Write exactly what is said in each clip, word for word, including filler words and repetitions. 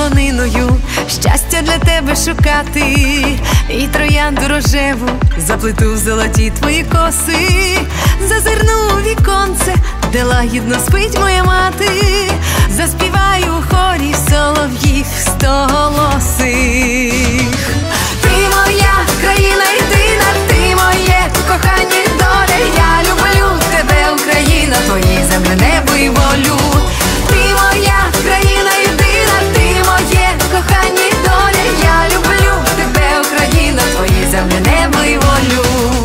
полониною, щастя для тебе шукати, і троянду рожеву заплету в золоті твої коси. Зазирну у віконце, де лагідно спить моя мати, заспіваю у хорі солов'їв стоголосих. Ти моя країна єдина, ти моє кохання і доля. Я люблю тебе, Україна, твої землі, небо і волю. Ти моя країна єдина, ти моє кохання і доля. Я люблю тебе, Україна, твої землі, небо і волю.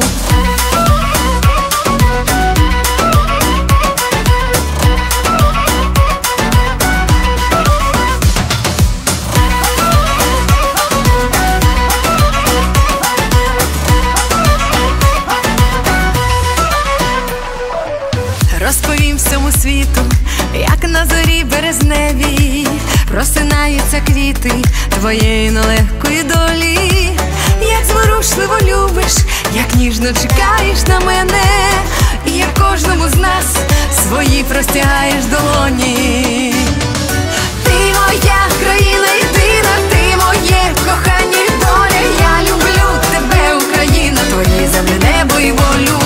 Розповім всьому світу, як на зорі березневій просинаються квіти твоєї нелегкої долі. Як зворушливо любиш, як ніжно чекаєш на мене, і як кожному з нас свої простягаєш долоні. Ти моя країна єдина, ти моє кохання і доля. Я люблю тебе, Україна, твої землі, небо і волю.